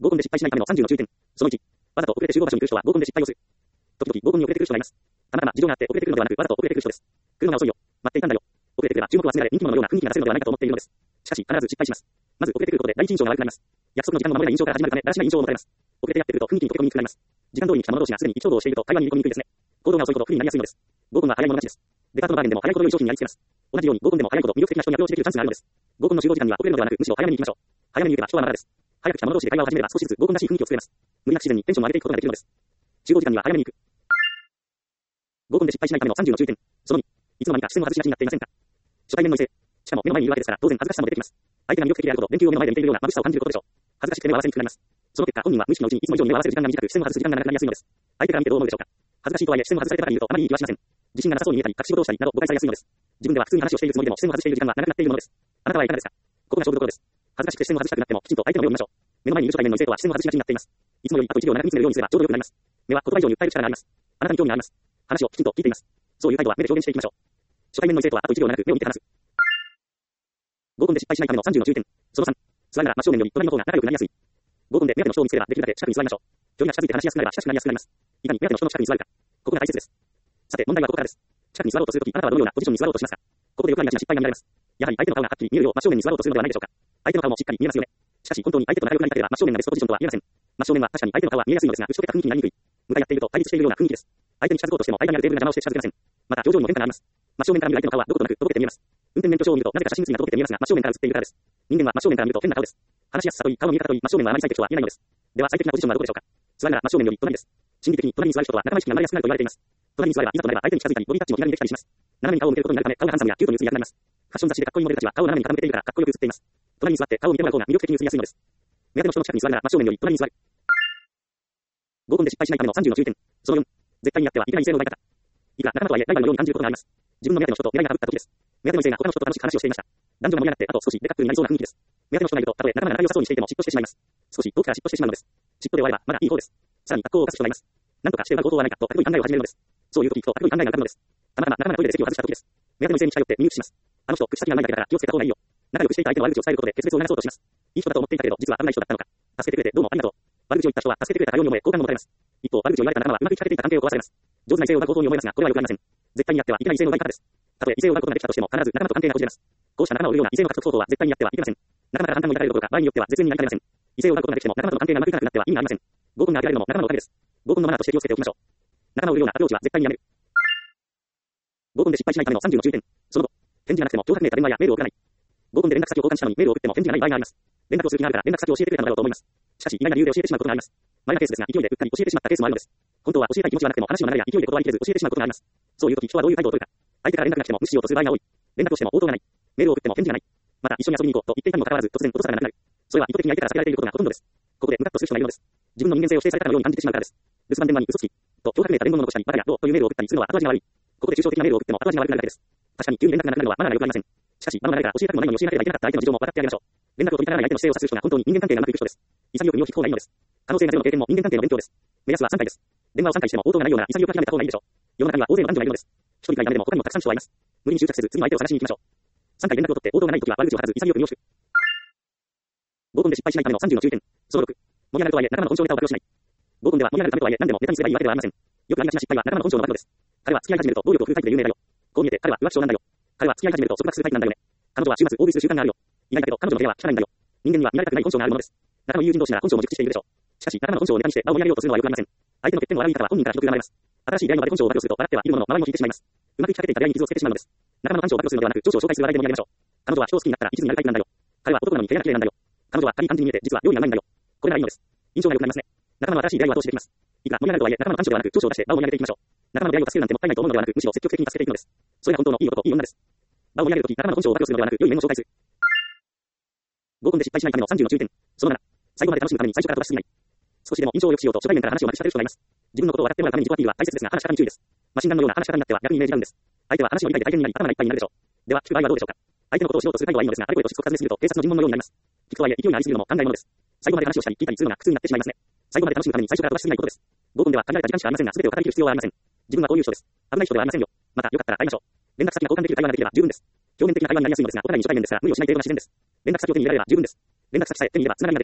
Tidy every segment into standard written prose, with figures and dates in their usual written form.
合コンで失敗しないための30の注意点。その1、わざと遅れて集合場所に来る人は合コンで失敗をする。時々合コンに遅れてくる人がいます。たまたま事情があって遅れてくるのではなく、わざと遅れてくる人です。来るのが遅いよ。待っていたんだよ。遅れてくれば注目を集められ人気者のような雰囲気が出せるのではないかと思っているのです。しかし、必ず失敗します。まず遅れてくることで第一印象が悪くなります。約束の時間の守れない印象から始まるため、だらしない印象を持たれます。遅れてやってくると雰囲気に溶け込みにくくなります。時間通りに来た者同士がすでに意気投合をしていると会話に入り込みにくいですね。行動が遅いほど不利になりやすいのです。合コンは早い者勝ちです。デパートのバーゲンでも早いほど良い商品にありつけます。同じように合コンでも早いほど魅力的な人にアプローチできるチャンスがあるのです。合コンの集合時間には遅れるのではなく、むしろ早めに行きましょう。早めに行けば人はまだです。早く来た者同士で会話を始めれば少しずつ合コンらしい雰囲気を作れます。無理なく自然にテンションを上げていくことができるのです。集合時間には早めに行く。合コンで失敗しないための30の注意点。その2、いつの間にか視線を外しがちになっていませんか。初対面の異性。しかも目の前にいるわけですから、当然恥ずかしさも出てきます。相手が魅力的であること、電球を目の前で見ているような眩しさを感じることでしょう。恥ずかしくて目を合わせにくくなります。その結果、本人は無意識のうちにいつも以上に目を合わせる時間が短く、視線を外す時間が長くなりやすいのです。相手から見てどう思うでしょうか。恥ずかしいとはいえ視線を外されたから言うとあまりいい気はしません。自信がなさそうに見えたり、隠し事をしたりなど誤解されやすいのです。自分では普通に話をしているつもりでも視線を外している時間が長くなっているものです。あなたはいかがですか。ここが勝負どころです。恥ずかしくて視線を外したくなっても、きちんと相手の目を見ましょう。目の前にいる初対面の異性とは視線を外しがちになっています。いつもよりあと1秒長く見つめるようにすればちょうどよくなります。目は言葉以上に訴える力があります。あなたに興味があります。話をきちんと聞いています。そういう態度は目で表現していきましょう。初対面の異性とはあと1秒長く目を見て話す。合コンで失敗しないための30の注意点。その3、座るなら真正面より隣の方が仲良くなりやすい。合コンで目当ての人を見つければできるだけ近くに座りましょう。距離が近づいて話しやすくなれば親しくなりやすくなります。いかに目当ての人の近くに座るか。ここが大切です。さて問題はここからです。近くに座ろうとするとき、あなたはどのようなポジションに座ろうとしますか。ここでよくありがちな失敗が見られます。やはり相手の顔がはっきり見えるよう真正面に座ろうとするのではないでしょうか。相手の顔もしっかり見えますよね。しかし本当に相手と仲良くなりたければ真正面がベストポジションとは言えません。真正面は確かに相手の顔は見えやすいのですが、打ち解けた雰囲気になりにくい。向かい合っていると対立しているような雰囲気です。相手に近づこうとしても間にあるテーブルが邪魔をして近づけません。また表情にも変化があります。真正面から見る相手の顔はどことなくとぼけて見えます。運転免許証を見るとなぜか写真写りがとぼけて見えますが、真正面から写っているからです。人間は真正面から見ると変な顔です。話しやすさといい、顔の見え方といい、真正面はあまり最適とは言えないのです。では最適なポジションはどこでしょうか。座るなら真正面より隣です。心理的に隣に座る人とは仲間意識が生まれやすくなると言われています。隣に座ればいざとなれば相手に近づいたりボディタッチも気軽にできたりします。斜めに顔を向けることになるため顔がハンサムやキュートに映りやすくなります。ファッション雑誌でかっこいいモデルたちは顔を斜めに傾けているからかっこよく映っています。隣に座って顔を見てもらう方が魅力的に映りやすいのです。目当ての人の近くに座るなら真正面より隣に座る。合コンで失敗しないための30の注意点。その4、絶対にやってはいけない異性の奪い方。いくら仲間とはいえライバルのように感じることがあります。自分の目当ての人と狙いが被った時です。目当ての異性が他の人と楽しく話をしていました。男女が盛り上がってあと少しデカップになりそうな雰囲気です。目当ての人がいるとたとえ仲間が仲良さそうにしていても嫉妬してしまいます。少し遠くから嫉妬してしまうのです。嫉妬で終わればまだいい方です。さらに格好を犯す人がいます。なんとかして奪う方法はないかと高い考えを始めるのです。そういう時と高い考えが浮かぶのです。たまたま仲間がトイレで席を外した時です。目当ての異性に近寄って身内します。あの人口先がないだけだから気をつけた方がいいよ。仲良くしていた相手の悪口を伝えることで決別を促そうとします。いい人だと思っていたけど実は危ない人だったのか。助けてくれてどうもありがとう。悪口を言った人は助けてくれたかように思え好感が持たれます。一方悪口を言われた仲間はうまくいきかけていた関係を壊されます。上手な異性を奪う方法に思いますがこれはよくありません。絶対にやってはいけない異性の奪い方です。たとえ異性を奪うことができたとしても必ず仲間と関係がこじれます。こうした仲間を売るような異性の獲得方法は絶対にやってはいけません。仲間から反感を抱かれるどころか場合によっては絶縁になりかねません。異性を奪うことができても仲間との関係がうまくいかなくなっては意味がありません。合コンが挙げられるのも仲間のおかげです。合コンのマナーとして気をつけておきましょう。仲間を売るようなアプローチは絶対にやめる。合コンで失敗しないための30の注意点。その後、返事がなくても脅迫メーター電話やメールを送らない。合コンで連絡先を交換したのにメールを送っても返事がない場合があります。連絡をする気があるから連絡先を教えてくれたのだろうと思います。しかし意外な理由で教えてしまうことがあります。前のケースですが勢いでうっかり教えてしまったケースもあるのです。本当は教えたい気持ちはなくても話の流れや勢いで断りきれず教えてしまうことがあります。そういう時人はどういう態度を取るか。相手から連絡が来ても無視しようとする場合が多い。連絡をしても応答がない。メールを送っても返事がない。また一緒に遊びに行こうと言っていたにもかかわらず突然ことさがなくなる。それは意図的に相手から避けられていることがほとんどです。ここでムカッとする人がいるのです。自分の人間性を否定されたかのように感じてしまうからです。留守番電話に嘘つきと脅迫めいた伝言を残したりバカやどうというメールを送ったりするのは後味が悪い。ここで抽象的なメールを送っても後味が悪くなるだけです。確かに急に連絡がなくなるのはマナーが良くありません。しかし、場の流れから教えたくもないのに教えなければいけなかった相手の事情も分かってあげましょう。連絡を取りたがらない相手の姿勢を察する人が本当に人間関係がうまくいく人です。潔く身を引く方がいいのです。可能性がゼロの経験も人間関係の勉強です。目安は3回です。電話を3回しても応答がないような潔く諦めた方がいいでしょう。世の中には大勢の男女がいるのです。一人くらいダメでも他にもたくさん人はいます。無理に執着せず次の相手を探しに行きましょう。3回連絡を取って応答がないときは悪口を吐かず潔く身を引く。合コンで失敗しないための30の注意点。その6、盛り上がるとはいえ仲間の本性ネタを暴露しない。合コンでは盛り上がるためとはいえ何でもネタにすればいいわけではありません。よくありがちな失敗は仲間の本性の暴露です。彼は付き合い始めると暴力を振るタイプで有名だよ。こう見えて彼は浮気症なんだよ。彼は付き合い始めると束縛するタイプなんだよね。彼女は週末大食いする習慣があるよ。意外だけど彼女の部屋は汚いんだよ。人間には見られたくない本性があるものです。仲のいい友人同士なら本性も熟知しているでしょう。しかし仲間の本性をネタにして場を盛り上げようとするのはよくありません。相手の欠点を悪い方は本人からひどく言われます。新しい出会いの場で本性を暴露すると笑ってはいるものの周りも引いてしまいます。うまくいきかけていた出会いに傷をつけてしまうのです。仲間の感情を暴露するのではなく上司を紹介する話題で盛り上げましょう。彼女は人を好きになったら一途になるタイプなんだよ。彼は男なのに手が綺麗なんだよ。彼女は軽い感じに見えて実は料理がうまいんだよ。これがいいのです。印象が良くなりますね。仲間の新しい出会いは通してできます。いくら盛り上がるとはいえ仲間の感情ではなく長所を出して場を盛り上げていきましょう。仲間の出会いを助けるなんてもったいないと思うのではなくむしろ積極的に助けていくのです。それが本当のいい男といい女です。場を盛り上げるとき仲間の本性を暴露するのではなく良い面を紹介する。合コンで失敗しないための30の注意点。その7、最後まで楽しむために最初から飛ばしすぎない。少しでも印象を良くしようと初対面から話をまくし立てる人がいます。自分のことを分かってもらうために自己アピールは大切ですが話し方に注意です。マシンガンのような話し方になっては逆にイメージが合うんです。相手は話の理解で大変になり頭がいっぱいになるでしょう。では聞く場合はどうでしょうか。相手のことを知ろうとする態度はいいのですがあれこれとしつこく尋ねすぎると警察の尋問のようになります。聞くとはいえ勢いがありすぎるのも考えものです。最後まで話をしたり聞いたりするのが苦痛になってしまいますね。最後まで楽しむために最初から飛ばしすぎないことです。合コンでは限られた時間しかありませんが全てを語りきる必要はありません。自分はこういう人です。危ない人ではありませんよ。またよかったら会いましょう。連絡先が交換できる会話ができれば十分です。表面的な会話になりやすいのですがお互いに初対面ですから無理をしない程度な自然です。連絡先を手に入れられれば十分です。連絡先さえ手に入れれば繋がりができます。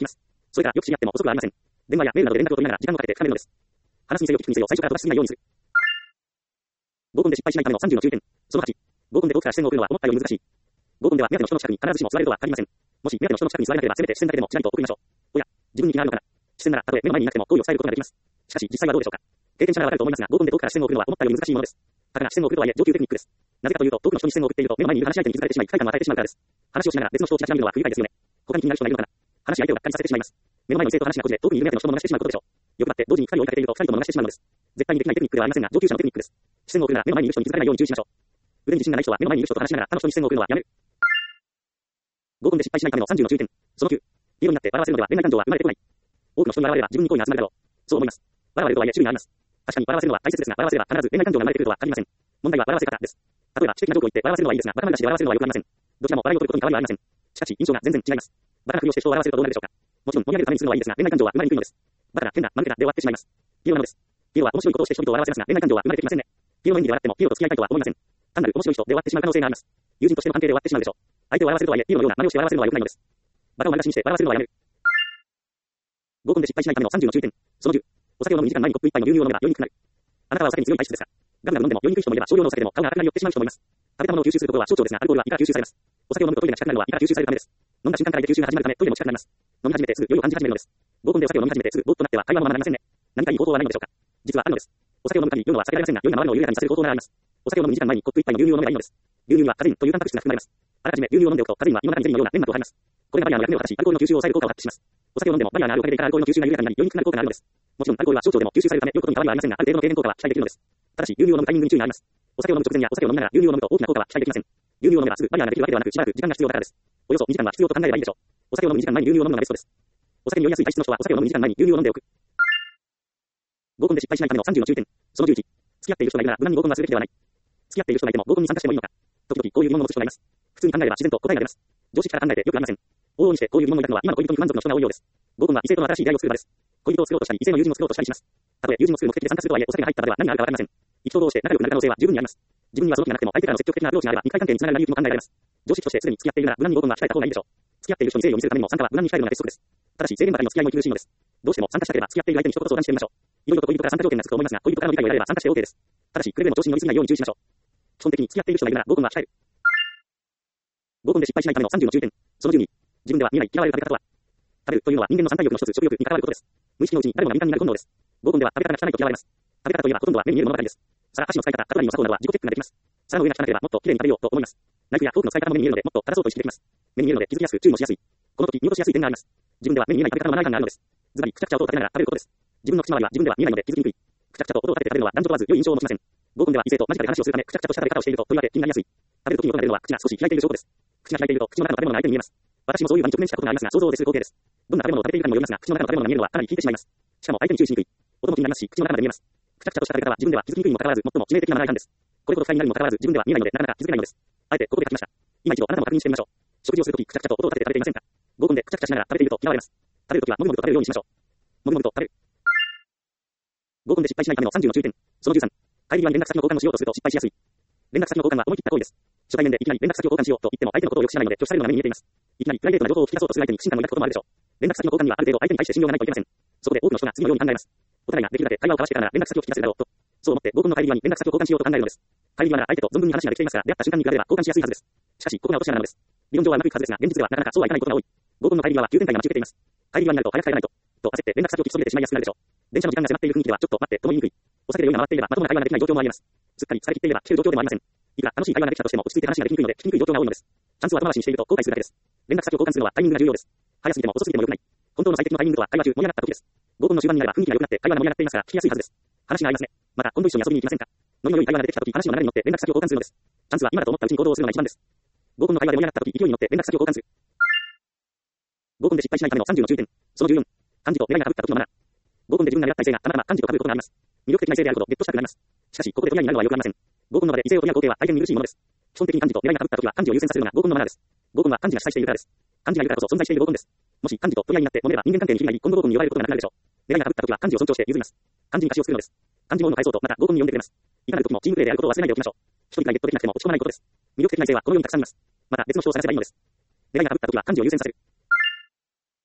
それからよく知り合っても遅くはありません。電話やメールなどで連絡を取りながら時間をかけて深めるのです。話にせよ聞くにせよ最初から飛ばしすぎないようにする。合コンで失敗しないための30の注意点。その8。合コンで遠くから視線を送るのは思ったより難しい。合コンでは目当ての人の近くに必ずしも座れるとは限りません。もし目当ての人の近くに座れなければせめて視線だけでもちらりと送りましょう。おや、自分に気があるのかな。視線ならたとえ目の前にいなくても好意を伝えることができます。しかし実際はどうでしょうか。経験者ならわかると思いますが、合コンで遠くから視線を送るのは思ったより難しいものです。たかが視線を送るとはいえ上級テクニックです。なぜかというと、遠くの人に視線を送っていると目の前にいる話し相手に気づかれてしまい、不快感を与えてしまうからです。話をしながら別の人をちらちら見るのは不愉快ですよね。他に気になる人がいるのかな。話し相手をがっかりさせてしまいます。目の前の異性と話がこじれ、遠くにいる目当ての人も逃してしまうことでしょう。欲張って同時に光を追いかけていると二人とも逃してしまうのです。絶対にできないテクニックではありませんが、上級者のテクニックです。視線を送るなら目の前にいる人に気づかれないように注意しましょう。腕に自信がない人は目の前にいる人と話しながら他の人に視線を送るのはやめる。合コンで失敗しないための30の注意点。その9。理論になって笑わせるのでは恋愛感情は生まれてこない。多くの人に笑われれば自分に恋が集まるだろう。そう思います。笑われるとはいえ種類があります。確かに笑わせるのは大切ですが、笑わせれば必ず恋愛感情が生まれてくるとは限りません。問題は笑わせ方です。例えば知的なジョークを言って笑わせるのはいいですが、バカなしで笑わせるのはよくありません。どちらも笑いを取ることに変わりはありません。しかし印象が全然違います。バカなふりをして人を笑わせるとどうなるでしょうか。もちろん盛り上げるためにするのはいいですが、恋愛感情は生まれにくいのです。バカな、変な、間抜けなで終わってしまいます。ピエロなのです。ピエロは面白いことをして人々を笑わせますが、恋愛感情は生まれてきませんね。ピエロの演技で笑ってもピエロと付き合いたいとは思いません。単なる面白い人で終わってしまう可能性があります。友人としての関係で終わってしまうでしょう。相手を笑わせるとはいえ、ピエロのような真似をして笑わせるのは良くないのです。バカを丸出しにして笑わせるのはやめる。合コンで失敗しないための30の注意点。その10。お酒を飲む2時間前にコップ1杯の牛乳を飲むが酔いにくくなる。あなたはお酒に強い体質ですが、ガンガン飲んでも酔いにくい人もいれば少量のお酒でも顔が赤くなり酔ってしまう人もいます。食べたものを吸収することは小腸ですが、アルコールは胃から吸収されます。お酒を飲むとトイレが近くなるのは胃から吸収されるためです。飲んだ瞬間から胃で吸収が始まるためトイレも近くなります。飲み始めてすぐ酔いを感じ始めるのです。合コンでお酒を飲み始めてすぐぼーっとなっては会話もままなりませんね。何かいい方法はないのでしょうか。実はあるのです。お酒を飲むたび酔うのは避けられませんが、酔いが回るのを緩やかにさせる方法ならあります。お酒を飲む2時間前にコップ1杯の牛乳を飲めばいいのです。牛乳にはカゼインというタンパク質が含まれます。あらかじめ牛乳を飲んでおくとカゼインは胃の中にゼリーのような粘膜を張ります。これがバリアの役目を果たし、アルコールの吸収を抑える効果を発揮します。お酒を飲んでもバリアのあるおかげで胃からアルコールの吸収が緩やかになり酔いにくくなる効果があるのです。もちろんアルコールは小腸でも吸収されるため酔うことに変わりはありませんが、ある程度の軽減効果は期待できるのです。ただし牛乳を飲むタイミングに注意があります。お酒を飲む直前やお酒を飲みながら牛乳を飲むと大きな効果は期待できません。牛乳を飲めばすぐバリアができるわけではなく、しばらく時間が必要だからです。およそ2時間は必要と考えればいいでしょう。お酒を飲む2時間前に牛乳を飲むのがベストです。お酒に酔いやすい体質の人はお酒を飲む2時間前に牛乳を飲んでおく。合コンで失敗しないための30の注意点。その11。付き合っている人がいるなら無難に合コンはするべきではない。付き合っている人がいても合コンに参加してもいいのか。時々こういう疑問を持つ人がいます。普通に考えれば自然と答えが出ます。常識から考えてよくありません。往々にしてこういう疑問を抱くのは今の恋人に不満足の人が多いようです。合コンは異性との新しい出会いを作る場です。恋人を作ろうとしたり異性の友人を作ろうとしたりします。たとえ友人を作る目的で参加するとはいえお酒が入った場では何があるかわかりません。意気投合して仲良くなる可能性は十分にあります。自分にはその気がなくても相手からの積極的なアプローチがあれば二回関係につながる成り行きも考えられます。常識としてすでに付き合っているなら無難に合コンは控えた方がいいでしょう。付き合っている人に誠意を見せるためにも参加は無難に控えるのが鉄則です。ただし制限ばかりの付き合いも息苦しいのです。どうしても参加したければ付き合っている相手に一言相談してみましょう。いろいろと恋人から参加条件がつくと思いますが、恋人からの理解を得られれば参加して OK です。ただしくれぐれも調子に乗りすぎないように注意しましょう。基本的に付き合っている人がいるなら合コンは控える。合コンで失敗しないための30の注意点。その12。自分では見えない嫌われる食べ方とは。食べるというのは人間の三大欲の一つ、食欲に関わることです。無意識のうちに誰もが敏感になる本能です。合コンでは食べ方が汚いと嫌われます。食べ方といえばほとんどは目に見えるものばかりです。皿、箸の使い方、カトラリーの作法などは自己チェックができます。皿の上が汚ければもっと綺麗に食べようと思います。ナイフやフォークの使い方も目に見えるのでもっと正そうと意識できます。目に見えるので気づきやすく注意もしやすい。この時見落としやすい点があります。自分では目に見えない食べ方のマナー感があるのです。ズバリくちゃくちゃ音を立てながら食べることです。自分の口周りは自分では見えないので気づきにくい。くちゃくちゃと音を立てて食べるのは男女問わず良い印象を持ちません。合コンでは異性と間近で話をするためくちゃくちゃとした食べ方をしていると問い当て気になりやすい。食べる時に音が出るのは口が少し開いている証拠です。口が開いていると口の中の食べ物が相手に見えます。私もそういう場に直面したことがありますが想像を絶する光景です。どんな食べ物を食べているかにもよりますが口の中の食べ物が見えるのはかなり効いてしまいます。しかも相手に注意しにくい。音も気になりますし口の中まで見えます。くちゃくちゃとした食べ方は自分では気づきにくいにもかかわらず最も致命的なマナー違反です。これほど不快になるにもかかわらず自分では見えないのでなかなか気づけないのです。あえてここで書きました。今一度あなたも確認してみましょう。食事をするときくちゃくちゃと音を立てて食べていませんか。合コンでくちゃくちゃしながら食べていると嫌われます。食べるときはもみもみと食べるようにしましょう。もみもみと食べる。合コンで失敗しないための30の注意点。その13。帰り際に連絡先の交換をしようとすると失敗しやすい。連絡先の交換は思い切った行為です。初対面でいきなり連絡先を交換しようと言っても相手のことをよく知らないので拒否されるのが目に見えています。いきなりプライベートな情報を聞き出そうとする相手に不信感を抱くこともあるでしょう。連絡先の交換にはある程度相手に対して信用がないといけません。そこで多くの人が次のように考えます。お互いができるだけ会話を交わしてからなら連絡先を聞き出せるだろうと。そう思って合コンの帰り際に連絡先を交換しようと考えるのです。帰り際なら相手と存分に話ができていますから出会った瞬間に比べれば交換しやすいはずです。しかしここが落とし穴なのです。理論上はうまくいくはずですが現実ではなかなかそうはいかないことが多い。合コンの帰り際は急展開が待ち受けています。帰り際になると早く帰らないと焦って連絡先を聞きそびれてしまいやすくなるでしょう。電車の時間が迫っている雰囲気ではちょっと待ってとも言いにくい。お酒で酔いが回っていればまともな会話ができない状況もあります。すっかり疲れ切っていれば聞ける状況でもありません。いくら楽しい会話ができたとしても落ち着いて話ができにくいので聞きにくい状況が多いのです。チャンスを後回しにしていると後悔するだけです。連絡先を交換するのはタイミングが重要です。早すぎても遅すぎても良くない。本当の最適のタイミングとは会話中盛り上がった時です。合コンの終盤になれば雰囲気が良くなって会話が盛り上がっていますから聞きやすいはずです。話が合いますね。また今度一緒に遊びに行きませんか。ノリの良い会話が出てきた時話の流れに乗って連絡先を交換するのです。チャンスは今だと思ったうちに行動をするのが一番です。合コンの会話で盛り上がった時勢いに乗って連絡先を交換する。合コンで失敗しないための30の注意点。その14。漢字と狙いが被った時のマナー。合コンで自分が狙った異性がたまたま漢字を被ることがあります。魅力的な異性であるほどゲットしたくなります。しかしここで取り合いになるのはよくありません。合コンの場で異性を取り合う光景は大変見苦しいものです。基本的に漢字と狙いが被った時は漢字を優先させるのが合コンのマナーです。合コンは漢字が主催しているからです。漢字がいるからこそ存在している合コンです。もし漢字と取り合いになって揉めれば人間関係に火が入り今後合コンに呼ばれることがなくなるでしょう。狙いが被った時は漢字を尊重して譲ります。漢字に歌詞を作るのです。漢字本を返そうとまた合コンに呼んでくれます。いかなる時もチームプレーであることを忘れないでおきましょう。一人がゲットできなくても落ち込まないことです。魅力的な異性はこの世にたくさんいます。また別の人を探せばいいのです。狙いが被った時は漢字を優先させる。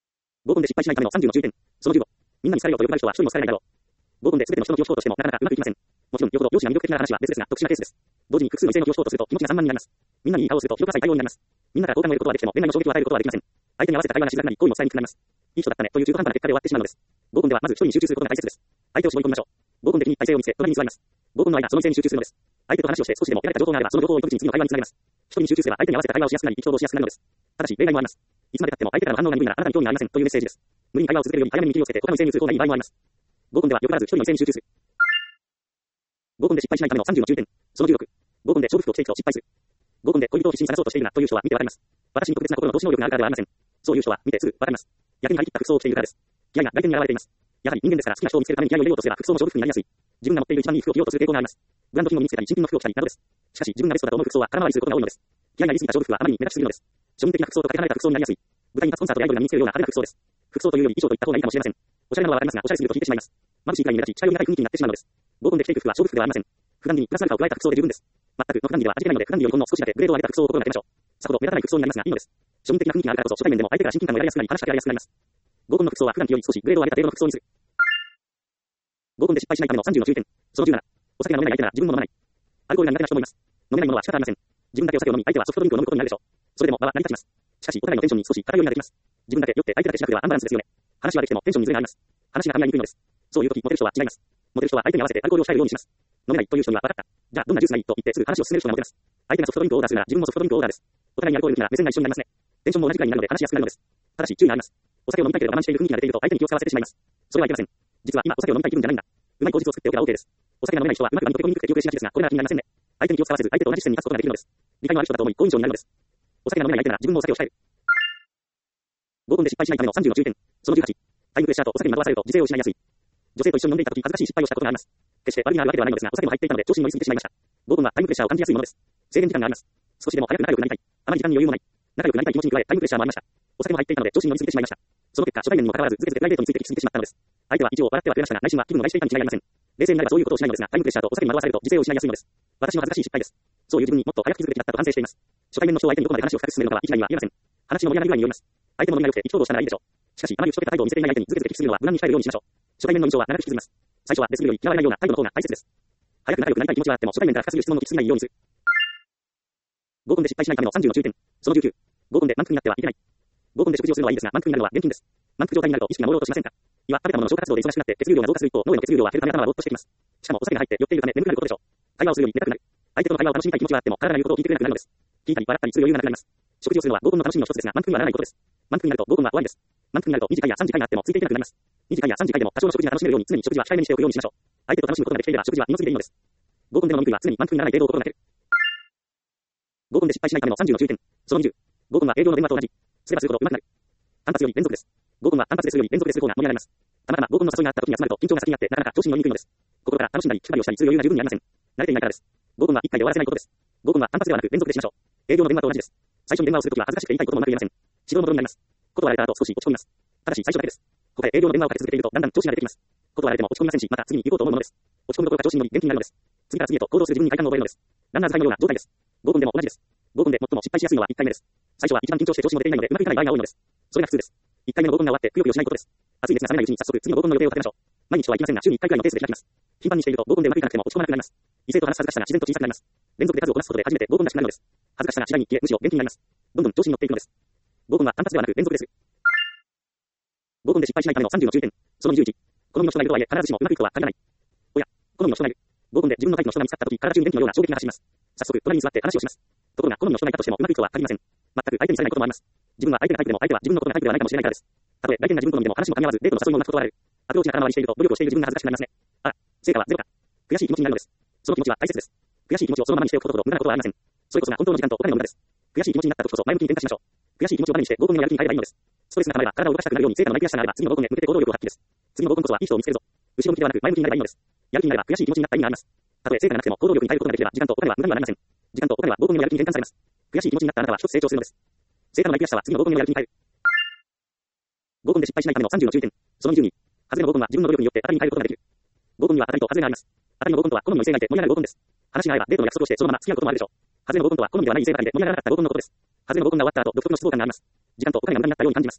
合コンで失敗しないための30の注意点。その15。みんなに好かれようと欲張る人は一人も好かれないだろう。合コンで全ての人の気を引こうとしてもなかなかうまくいきません。もちろん、よほど容姿が魅力的な話は別ですが、特殊なケースです。同時に複数の異性の気を引こうとすると気持ちが散漫になります。みんなにいい顔をすると記憶が浅い対応になります。みんなから好感を得ることはできても、恋愛の衝撃を与えることはできません。相手に合わせた会話がしづらくなり、好意も伝えにくくなります。いい人だったねという中途半端な結果で終わってしまうのです。合コンではまず一人に集中することが大切です。相手を絞り込みましょう。合コン的に体勢を見せ、隣に座ります。合コンの間、その異性に集中するのです。相手と話をして少しでも得られた情報があれば、その情報を糸口に次の会話につなげます。一人に集中すれば相手に合わせた会話をしやすくなり、意気投合しやすくなるのです。ただし、例外もあります。いつまで経っても相手からの反応が鈍いなら、あなたに興味がありませんというメッセージです。無理に会話を続けるより早めに切りをつけて、他の異性に移る方がいい場合もあります。合コンではよからず一人の異性に集中する。合コンで失敗しないための30の注意点。その16。合コンで勝負服を着ていくと失敗する。合コンで恋人を必死に探そうとしているなという人は見てわかります。私に特別な心の投資能力があるからではありません。そういう人は見てすぐわかります。役に張り切った服装を着ているからです。気合が外見に現れています。やはり人間ですから好きな人を見つけるために気合を入れようとすれば服装の勝負服になりやすい。自分が持っている一番いい服を着ようとする傾向があります。ブランド品を身につけたり新品の服を着たりなどです。しかし自分がベストだと思う服装は空回りすることが多いのです。気合が入りすぎた勝負服はあまりに目立ちすぎるのです。庶民的な服装とかけ離れた服装になりやすい。舞台に立つコンサートやアイドルが身につけるような派手な服装です。服装というより衣装といった方がいいかもしれません。おしゃれなのはわかりますが、おしゃれすぎると引いてしまいます。眩しいくらいに目立ち、近寄りがたい雰囲気になってしまうのです。合コンで着ていく服は勝負服ではありません。普段着にプラスアルファを加えた服装で十分です。全くの普段着では味気ないので、普段着よりほんの少しだけグレードを上げた服装を心がけましょう。さほど目立たない服装になりますがいいのです。庶民的な雰囲気があるからこそ初対面でも相手から親近感を得られやすくなり話しかけられやすくなります。合コンの服装は普段着より少しグレードを上げた程度の服装にする。合コンで失敗しないための30の注意点。その17。お酒が飲めない相手なら自分も飲まない。アルコールが苦手な人もいます。飲めないものは仕方ありません。自分だけお酒を飲み、相手はソフトドリンクを飲むことになるでしょう。それでも場は成り立ちます。しかし、お互いのテンションに少し偏りができます。自分だけ酔って相手だけしなければアンバランスですよね。話はできてもテンションにズレがあります。話が噛み合いにくいのです。そういう時、モテる人は違います。モテる人は相手に合わせてアルコールを控えるようにします。飲めないという人には分かった。じゃあ、どんなジュースがいいと言ってすぐ話を進める人がモテます。相手がソフトドリンクをオーダーするなら自分もソフトドリンクをオーダーです。お互いにアルコールなら目線が一緒になりますね。テンションも同じくらいになるので話しやすくなるのです。ただし注意があります。お酒を飲みたいければ我慢している雰囲気が出ていると相手に気を使わせてしまいます。それはいけません。実は今お酒を飲みたい気分じゃないんだ。うまい口実を作っておけば OK です。お酒が飲めない人はうまく場に溶け込みにくくて記憶しがちですが、これなら気になりませんね。相手に気を使わせず相手と同じ視線に立つことができるのです。理解のある人だと思い好印象になるのです。お酒が飲めない相手なら自分もお酒を控える。合コンで失敗しないための30の注意点。その18。タイムプレッシャーとお酒に惑わされると自制を失いやすい。女性と一緒に飲んでいた時恥ずかしい失敗をしたことがあります。決して悪気があるわけではないのですが、お酒も入っていたので調子に乗りすぎてしまいました。合コンはタイムプレッシャーを感じやすいものです。制限時間があります。少しでも早く仲良くなりたい。あまり時間に余裕もない。仲良くなりたい気持ちに加えタイムプレッシャーもありました。お酒も入っていたので調子に乗りすぎてしまいました。その結果、初対面にもかかわらずずけずけプライベートについて聞きすぎてしまったのです。相手は一応笑ってはくれましたが、内心は気分を害していたに違いありません。冷静になればそういうことをしないのですが、タイムプレッシャーとお酒に惑わされると自制を失いやすいのです。私の恥ずかしい失敗です。そういう自分にもっと早く気づくべきだったと反省しています。初対面の人を相手にどこまで話を深く進めるのかは一概には言えません。話の盛り上がり具合によります。相手のノリが良くて意気投合したならいいでしょう。しかし、あまり打ち解けた態度を見せていない相手にずけずけ聞きすぎるのは無難に控えるようにしましょう。初対面の印象は長く引きずります。最初は出過ぎるより嫌われないような態度の方が大切です。早く仲良くなりたい気持ちはあっても初対面から深すぎる質問を聞きすぎないようにする。合コンで失敗しないための30の注意点。その19。合コンで満腹になってはいけない。合コンで食事をするのはいいですが、満腹になるのは厳禁です。満腹状態になると意識が朦朧としませんか。胃は食べたものの消化活動で忙しくなって血流量が増加する一方、脳への血流量は減るため頭はぼーっとしてきます。しかもお酒が入って酔っているため眠くなることでしょう。会話をするより寝たくなる。相手との会話を楽しみたい気持ちはあっても体が言うことを聞いてくれなくなるのです。聞いたり笑ったりする余裕がなくなります。食事をするのは合コンの楽しみの一つですが、満腹にはならないことです。満腹になると合コンは終わりです。満腹になると2次会や3次会があってもついていけなくなります。2次会や3次会でも多少の食事が楽しめるように常に食事は控えめにしておくようにしましょう。相手と楽しむことができていれば食事は二の次でいいのです。合コンでの飲み食いは常に満腹にならない程度を心がける。合コンで失敗しないための30の注意点。その20。合コンは営業の電話と同じ。すればするほど上手くなる。単発より連続です。合コンは単発でするより連続でする方が盛り上がります。たまたま合コンの誘いがあった時に集まると緊張が先になってなかなか調子に乗りにくいのです。心から楽しんだり気配りをしたりする余裕が十分にありません。慣れていないからです。合コンは1回で終わらせないことです。合コンは単発ではなく連続でしましょう。営業の電話と同じです。最初に電話をするときは恥ずかしくて言いたいこともうまく言えません。指導のことになります。断られた後少し落ち込みます。ただし最初だけです。ここで営業の電話をかけ続けているとだんだん調子が出てきます。断られても落ち込みませんし、また次に行こうと思うものです。落ち込むどころか調子に乗り元気になるのです。次から次へと行動する自分に快感を覚えるのです。ランナー使いのような状態です。合コンでも同じです。合コンで最も失敗しやすいのは1回目です。最初は一番緊張して調子に乗れていないのでうまくいかない場合が多いのです。それが普通です。1回目の合コンが終わってくよくよしないことです。暑い熱が冷めないうちに早速次の合コンの予定を立てましょう。毎日とはいきませんが週に1回くらいのペースで開きます。頻繁にしていると合コンでうまくいかなくても落ち込まなくなります。異性と話す恥ずかしさが自然と小さくなります。連続で数をこなすことで初めて合コンらしくなるのです。恥ずかしさが次第に消え、むしろ元気になります。どんどん調子に乗っていくのです。合コンは単発ではなく連続です。合コンで失敗しないための30の注意点。その21。好みの人がいるとはいえ必ずしもうまくいくとは限らない。おや、好みの人がいる。合コンで自分のタイプの人が見つかった時、体中に元気のような衝撃が走ります。早速隣に座って話をします。ところが好みの人がいたとしてもうまくいくとは限りません。全く相手にされないこともあります。自分は相手がタイプでも相手は自分のことがタイプではないかもしれないからです。たとえ外見が自分好みでも話も噛み合わずデートの誘いもうまく断られる。アプローチが空回りしていると努力をしている自分が恥ずかしくなりますね。あら、成果はゼロか。悔しい気持ちになるのです。その気持ちは大切です。悔しい気持ちをそのままにしておくことほど無駄なことはありません。それこそが本当の時間とお金の無駄です。悔しい気持ちになった時こそ前向きに転換しましょう。悔しい気持ちをバネにして合コンのやる気に変えればいいのです。ストレスが溜まれば体を動かしたくなるように成果のない悔しさがあれば次の合コンへ向けて行動力を発揮です。次の合コンこそはいい人を見つけるぞ。後ろ向きではなく前向きになればいいのです。やる気になれば悔しい気持ちになった意味があります。たとえ成果がなくても行動力に変えることができれば時間とお金は無駄にはなりません。時間とお金は合コンのやる気に転換されます。悔しい気持ちになったあなたは一つ成長するのです。成果のない悔しさは次の合コンのやる気に変える。合コンで失敗しないための30の注意点。その22。外れの合コンは自分の努力によって当たりに変えることができる。合コンには当たりと外れがあります。当たりの合コンとは好みの異性がいて盛り上がる合コンです。話が合えばデートの約束をしてそのまま付き合うこともあるでしょう。外れの合コンとは好みではない異性ばかりで盛り上がらなかった合コンのことです。外れの合コンが終わった後独特の失望感があります。時間とお金が無駄になったように感じます。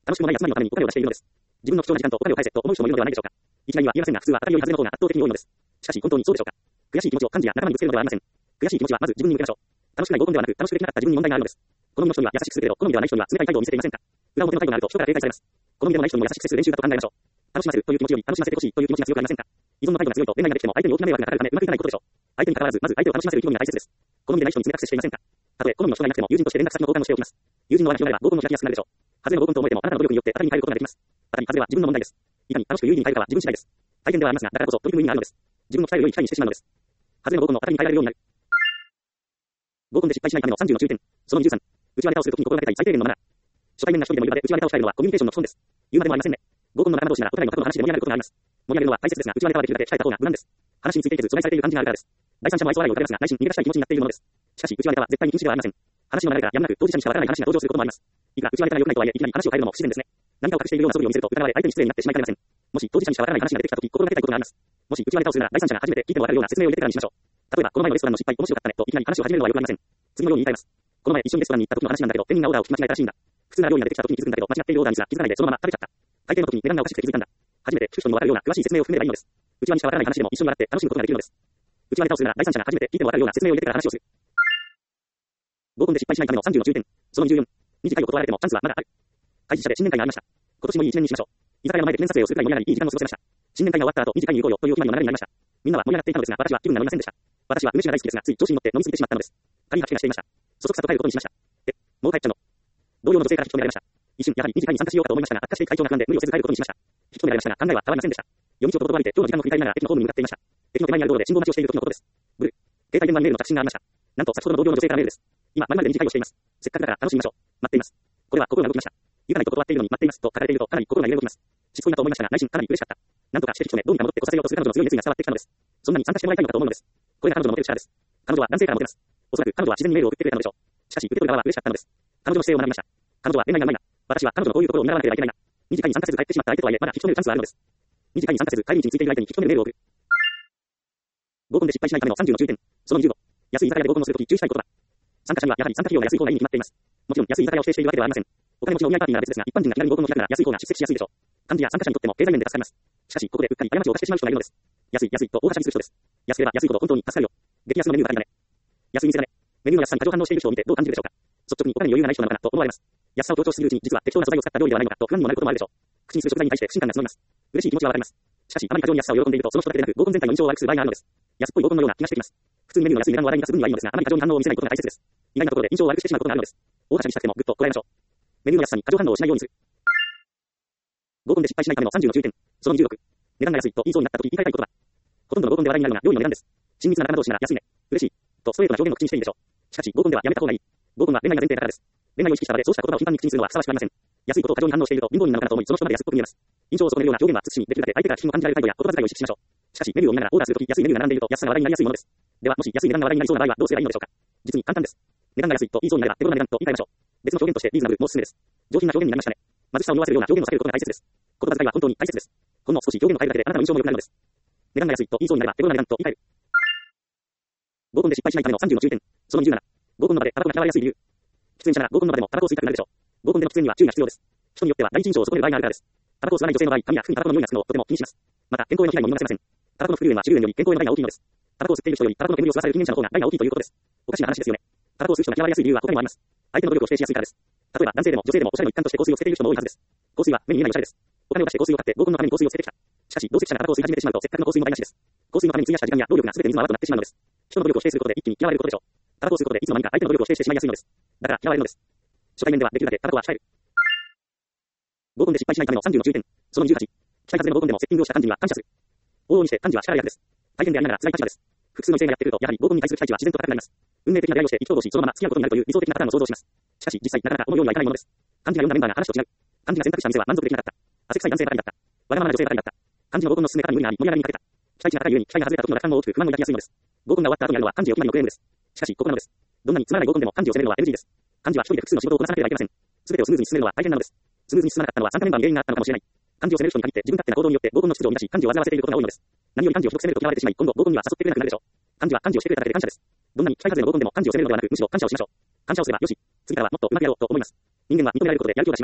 楽しくもない集まりのためにお金を出しているのです。自分の貴重な時間とお金を返せと思う人もいるのではないでしょうか。いきなりは言えませんが、普通は当たりより外れの方が圧倒的に多いのです。しかし本当にそうでしょうか。悔しい気持ちを幹事や仲間にぶつけるのではありません。悔しい気持ちはまず自分に向けましょう。楽しくない合コンではなく、楽しくできなかった自分に問題があるのです。好みの人には優しくするけど、好みではない人には冷たい態度を見せていませんか。裏表の態度があると人から警戒されます。好みでもない人にも優しく接する練習だと考えましょう。楽しませるという気持ちより楽しませてほしいという気持ちが強くありませんか。依存の態度が強いと恋愛ができても相手に大きな迷惑がかかるためうまくいかないことでしょう。相手に関わらず、まず相手を楽しませる意気込みが大切です。好みでない人に冷たく接していませんか。たとえ好みの人がいなくても友人として連絡先の交換をしておきます。友人の輪が広がれば合コンも開きやすくなるでしょう。外れの合コンと思えてもあなたの努力によって当たりに変えることができます。当たり外れは自分の問題です。いかに楽しく有意義に変えるかは自分次第です。大変ではありますが、だからこそ取り組む意味があるのです。自分を鍛えるように機会にしてしまうのです。外れの合コンの当たりに変えられるようになる。合コンで失敗しないための30の注意点。その23。内輪ネタをするときに心がけたい最低限のマナー。初対面な人でもいる場で内輪ネタを鍛えるのはコミュニケーションの基本です。言うまでもありませんね。合コンの仲間同士ならお互いの過去の話で盛り上がることがあります。盛り上げるのは大切ですが、内輪ネタはできるだけ鍛えた方が無難です。話についていけず阻害されている感じがあるからです。第三者も愛想笑いを浮かべますが、内心逃げ出したい気持ちになっているものです。しかし、内輪ネタは絶対に禁止ではありません。話の流れがやむなく当事者にしかわからない話が登場することもあります。いくら内輪ネタが良くないとはいえ、いきなり話を変えるのも不自然ですね。何かを隠しているような素振りを見せると疑われ相手に失礼になってしまいかねません。もし当事者にしかわからない話が出てきたとき心がけたいことがあります。もし内輪ネタをするなら第三者が初めて聞いてもわかるような説明を入れてからにしましょう。例えば、この前のレストランの失敗面白かったねといきなり話を始めるのは良くありません。次のように言い換えます。この前一緒にレストランに行った時の話なんだけど、店員がオーダーを聞き間違えたらしいんだ。普通な料理が出てきた時に気づくんだけど、間違っているオーダーにすら気づかないでそのまま食べちゃった。会計の時に値段がおかしくて気づいたんだ。初めて聞く人にもわかるような詳しい説明を含めればいいのです。内輪にしかわからない話でも一緒に笑って楽しむことができるのです。内輪ネタをするなら第三者が初めて聞いてもわかるような説明を入れてから話をする。合コンで失敗しないための30の注意点。その24。二次会を断られてもチャンスはまだある。会議者で新年会がありました。今年もいい一年にしましょう。居酒屋の前で記念撮影をするくらい盛り上がりいい時間を過ごせました。新年会が終わった後、二次会に行こうよという決まりの流れになりました。みんなは盛り上がっていたのですが、私は気分が乗りませんでした。私は梅酒が大好きですが、つい調子に乗って飲みすぎてしまったのです。仮に吐き気がしていました。そそくさと帰ることにしました。もう帰っちゃうの。同僚の女性から引き止められました。一瞬、やはり二次会に参加しようかと思いましたが、悪化していく体調が不安で無理をせず帰ることにしました。引き止められましたが、考えは変わりませんでした。夜道を断りて今日の時間を振り返りながら駅のホームに向かっていました。駅の手前にある道路で信号待ちをしている時のことです。ブル。携帯電話にメールの着信がありました。なんと先ほどの同僚の女性からメールです。今、〇〇で二次会をしています。せっかくだから楽しみましょう。待っています。これは心が動きました。行かないと断っているのに待っていますと書かれているとかなり心が揺れ動きます。しつこいなと思いましたが、内心かなり嬉しかった。なんとかして引き止め、どうにか戻ってこさせようとする彼女の強い熱意が伝わってきたのです。そんなに参加してもらいたいのかと思うのです。これが彼女の持てる力です。彼女は男性からモテます。おそらく彼女は自然にメールを送ってくれたのでしょう。しかし、受け取る側は嬉しかったのです。彼女の姿勢を学びました。彼女は恋愛がうまいな。私は彼女のこういうところを習わなければいけないな。二次会に参加せず帰ってしまった相手とはいえ、まだ引き止めるチャンスはあるのです。二次会に参加せず帰り道についている相手に引き止めるメールを送る。合コンで失敗しないための30の注意点。その25。安い居酒屋で合コンをするとき注意したい言葉。参加者にはやはり参加費用が安い方がいいに決まっています。もちろん安い居酒屋を指定しているわけではありません。お金持ちのお見合いパーティーなら別ですが、一般人が気軽に合コンを開くなら安い方が出席しやすいでしょう。幹事や参加者にとっても経済面で助かります。しかし、ここでうっかり過ちを犯してしまう人がいるのです。安い安いと大はしゃぎする人です。安ければ安いほど本当に助かるよ。激安のメニューがいいんだね。安い店だね。メニューの安さに過剰反応している人を見てどう感じるでしょうか。率直にお金に余裕がない人なのかなと思われます。安さを強調しすぎるうちに実は適当な素材を使った料理ではないのかと不安にもなることもあるでしょう。口にする食材に対して不信感が募ります。嬉しい気持ちはわかります。しかし、あまり過剰に安さを喜んでいるとその人だけでなく合コン全体の印象を悪くする場合があるのです。安っぽい合コンのような気がしてきます。普通にメニューの安い値段の話題に出す分にはいいのですが、あまり過剰に反応を見せないことが大切です。意外なところで印象を悪くしてしまうことがあるのです。大はしゃぎしたくてもぐっとこらえましょう。メニューの安さに過剰反応をしないようにする。合コンで失敗しないための30の注意点。その26。値段が安いと言いそうになったとき言い換えたい言葉。ほとんどの合コンで話題になるのが料理の値段です。親密な仲間同士なら安いね。嬉しい。とストレートな表現を口にしていいでしょう。しかし、合コンではやめた方がいい。合コンは恋愛が前提だからです。恋愛を意識した場でそうした言葉を頻繁に口にするのはふさわしくありません。安いことを過剰に反応していると貧乏人なのかなと思い、その人まで安っぽく見えます。印象を損ねるような表現は慎み、できるだけ相手が気品を感じられる態度や言葉遣いを意識しましょう。しかし、メニューを見ながらオーダーするとき安いメニューが並んでいると安さが話題になりやすいものです。では、もし安い値段が話題になりそうな場合はどうすればいいのでしょうか。実に簡単です。値段が安いと言いそうになれば手頃な値段と言い換えましょう。別の表現としてリーズナブルもおすすめです。上品な表現になりましたね。貧しさを匂わせるような表現を避けることが大切です。言葉遣いは本当に大切です。ほんの少し表現を変えるだけであなたの印象も良くなるのです。値段が安いと言いそうになれば手頃な値段と言い換える。合コンで失敗しないための30の注意点。その27。合コンの場でタバコが嫌われやすい理由。喫煙者なら合コンの場でもタバコを吸いたくなるでしょう。合コンでの喫煙には注意が必要です。人によっては第一印象を損ねる場合があるからです。タバコを吸わない女性の場合、髪や服にタバコの匂いがつくのをとても気にします。また、健康への被害も見逃せません。タバコの副流煙は主流煙より健康への害が大きいのです。タバコを吸っている人よりタバコの煙を吸わされる禁煙者の方が害が大きいということです。おかしな話ですよね。タバコを吸う人が嫌われやすい理由は他にもあります。相手の努力を否定しやすいからです。例えば男性でも女性でもおしゃれの一環として香水をつけている人も多いはずです。香水は目に見えないおしゃれです。お金を出して香水を買って合コンのために香水をつけてきた。しかし、同席者がタバコを吸い始めてしまうとせっかくの香水も台無しです。香水のために費やした時間や労力が全て水の泡となってしまうのです。人の努力を否定することで一気に嫌われることでしょう。タバコを吸うことでいつの間にか相手の努力を否定してしまいやすいのです。だから嫌われるのです。初対面ではできるだけタバコは控える。合コンで失敗しないための30の注意点。その28。期待外れの合コンでもセッティングをした幹事には感謝する。往々にして幹事は力役です。大変でありながら辛い立場です。複数の異性がやってくると、やはり合コンに対する期待値は自然と高くなります。運命的な出会いをして意気投合し、そのまま付き合うことになるという理想的なパターンを想像します。しかし、実際なかなかこのようにはいかないものです。幹事が呼んだメンバーが話と違う。幹事が選択した店は満足できなかった。汗臭い男性ばかりだった。わがままな女性ばかりだった。幹事の合コンの進め方に無理があり、盛り上がりに欠けた。期待値が高いゆえに期待が外れた時の落胆も多く不満を抱きやすいのです。合コンが終わった後にやるのは幹事を決まりのクレームです。しかし、ここなのです。どんなにつまらない合コンでも幹事を責めるのは NG です。幹事は一人で複数の仕事をこなさなければいけません。すべてをスムーズに進めるのは大変なのです。スムーズに進まなかったのは参加メンバーに原因があったのかもしれない。幹事を責める人に限って自分勝手な行動によって合コンの秩序を乱し、幹事を煩わせていることが多いのです。何より幹事をひどく責めると嫌われてしまい、今度合コンには誘ってくれなくなるでしょう。幹事は幹事をしてくれただけで感謝です。どんなに期待外れの合コンでも幹事を責めるのではなく、むしろ感謝をしましょう。感謝をすればよし、次からはもっとうまくやろうと思います。人間は認められることでやる気を出します。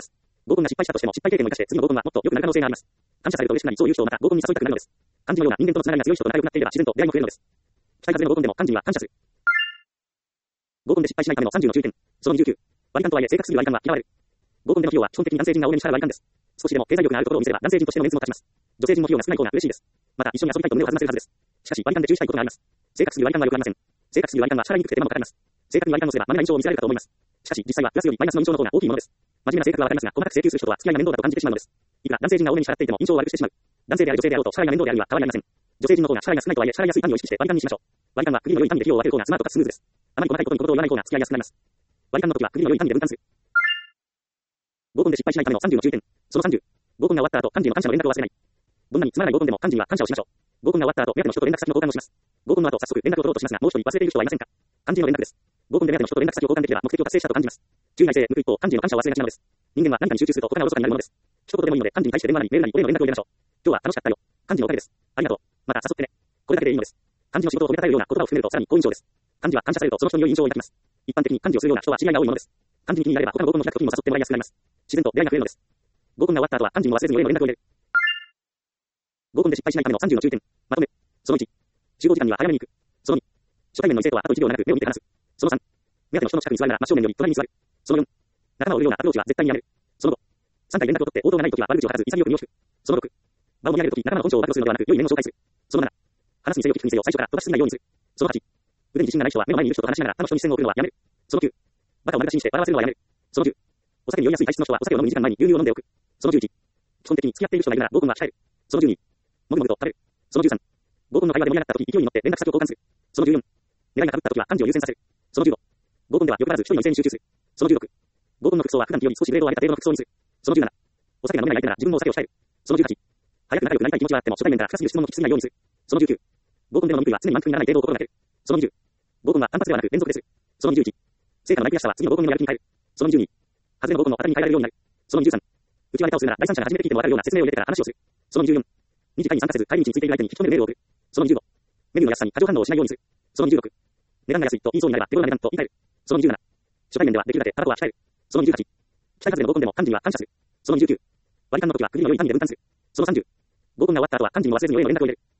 合コンが失敗したとしても失敗経験を生かして次の合コンはもっと良くなる可能性があります。感謝されると嬉しくなり、そういう人をまた合コンに誘いたくなるのです。幹事のような人間とのつながりが強い人と仲良くなっていれば自然と出会いも増えるのです。期待外れの合コンでも幹事には感謝する。合コンで失敗しないための30の注意点。その29。割り勘とはいえ正確すぎる割り勘は嫌われる。合コンでの費用は基本的に男性陣が多めに支払う割り勘です。少しでも経済力があるところを見せれば男性陣としてのメンツも立ちます。女性陣の費用が少ない方が嬉しいです。また一緒に遊びたいと胸を弾ませるはずです。しかし割り勘で注意したいことがあります。正確すぎる割り勘はよくありません。正確すぎる割り勘は支払いにくくて手間もかかります。正確に割り勘をすればマメな印象を見せられるかと思います。しかし実際はプラスよりマイナスの印象の方が大きいものです。真面目な性格はわかりますが、細かく請求する人とは付き合いが面倒だと感じてしまうのです。いくら男性陣が多めに支払っていても印象を悪くしてしまう。男性であれ女性であろうと支払いが面倒であるには変わりありません。女性陣の方が支払いが少ないとはいえ支払いやすい単位を意識して割り勘にしましょう。割り勘は区切りの良い単位で費用を分ける方がスマートかつスムーズです。あまり細かいことにことを言わない方が付き合いやすくなります。割り勘の時は区切りの良い単位で分担する。合コンで失敗しないための30の注意点。その30。合コンが終わった後、幹事の感謝の連絡を忘れない。どんなにつまらない合コンでも幹事には感謝をしましょう。合コンが終わった後、目当ての人と連絡先の交換をします。合コンの後、早速連絡を取ろうとしますが、もう一人忘れている人はいませんか？幹事の連絡です。合コンで目当ての人と連絡先を交換できれば目的を達成したと感じます。注意内政、向く一方、幹事の感謝を忘れがちなのです。人間は何かに集中すると他がおろそかになるものです。一言でもいいので、幹事に対して電話なりメールなりお礼の連絡を入れましょう。今日は楽しかったよ。幹事のおかげです。ありがとう。また誘ってね。これだけでいいのです。幹事の仕事を褒めたたえるような言葉を含めるとさらに好印象です。幹事は感謝されるとその人に良い印象を抱きます。一般的に幹事をするような人は知り合いが多いものです。幹事に気になれば他の合コンの開く時にも誘ってもらいやすくなります。自然と出会いが増えるのです。合コンが終わった後は幹事にも忘れずにお礼の連絡を入れる。合コンで失敗しないための30の注意点。まとめ。その1。集合時間には早めに行く。その2。初対面の異性とはあと1秒長く目を見て話す。その3。目当ての人の近くに座るなら真正面より隣に座る。その4。仲間を売るようなアプローチは絶対にやめる。その5。3回連絡を取って応答がないときは悪口を書かず潔く身を引く。その6。場を盛り上げるとき仲間の本性を暴露するのではなく良い面を紹介する。その7。話すにせよ聞くにせよ最初から飛ばしすぎないようにする。その8。腕に自信がない人は目の前にいる人と話しながら他の人に視線を送るのはやめる。その9。バカを丸出しにして笑わせるのはやめる。その10。お酒に酔いやすい体質の人はお酒を飲む2時間前に牛乳を飲んでおく。その11。基本的に付き合っている人がいるなら合コンは控える。その12。もぐもぐと食べる。その13。合コンの会話で盛り上がったとき勢いに乗って連絡先を交換する。その14。狙いが被ったときは幹事を優先させる。その15。合コンではよからず一人の異性に集中する。その16。合コンの服装は普段着より少しグレードを上げた程度の服装にする。その17。お酒が飲めない相手なら自分もお酒を控える。その18。早く仲良くなりたい気持ちはあっても初対面から深すぎる質問の聞きすぎないようにする。その19。合コンでの飲み食いは常に満腹にならない程度を心がける。その20。合コンは単発ではなく連続でする。その21。成果のない悔しさは次の合コンにもやる気に変える。その22。外れの合コンのパターンに変えられるようになる。その23。内輪ネタをするなら第三者が初めて聞いても分かるような説明を入れてから話をする。その24。二次会に参加せず帰り道についている相手に引き止めるメールを送る。その25。メニューの安さに過剰反応をしないようにする。その26。値段が安いと言いそうになれば手頃な値段と言い換える。その27。初対面ではできるだけタバコは控える。その28。期待外れの合コンでも幹事には感謝する。その29。割り勘の時は区切りの良い単位で分担する。その30。合コンが終わった後は幹事にも忘れずにお礼の連絡を入れる。